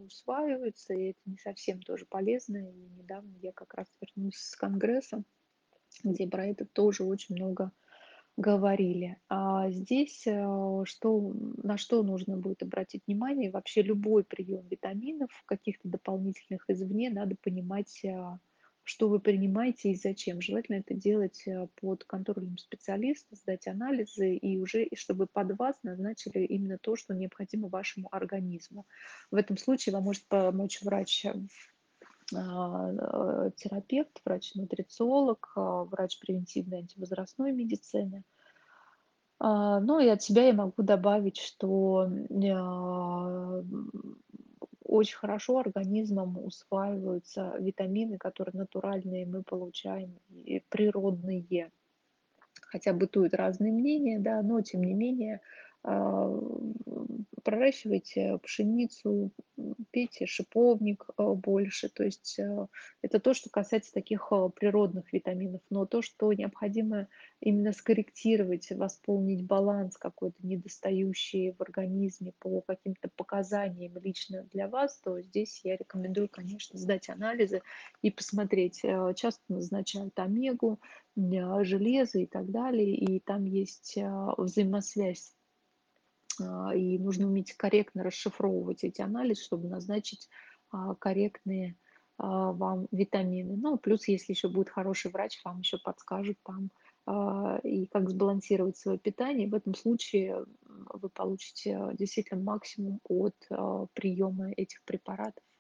усваиваются, и это не совсем тоже полезно. И недавно я как раз вернулась с конгресса, где про это тоже очень много говорили. А здесь, на что нужно будет обратить внимание? Вообще любой прием витаминов, каких-то дополнительных извне, надо понимать, что вы принимаете и зачем. Желательно это делать под контролем специалиста, сдать анализы и уже, и чтобы под вас назначили именно то, что необходимо вашему организму. В этом случае вам может помочь терапевт, врач-нутрициолог, врач превентивной антивозрастной медицины. Ну и от себя я могу добавить, что очень хорошо организмом усваиваются витамины, которые натуральные мы получаем, и природные. Хотя бытуют разные мнения, да, но тем не менее проращивайте пшеницу, пейте шиповник больше. То есть это то, что касается таких природных витаминов. Но то, что необходимо именно скорректировать, восполнить баланс какой-то недостающий в организме по каким-то показаниям лично для вас, то здесь я рекомендую, конечно, сдать анализы и посмотреть. Часто назначают омегу, железо и так далее. И там есть взаимосвязь, и нужно уметь корректно расшифровывать эти анализы, чтобы назначить корректные вам витамины. Ну, плюс, если еще будет хороший врач, вам еще подскажет там и как сбалансировать свое питание. В этом случае вы получите действительно максимум от приема этих препаратов.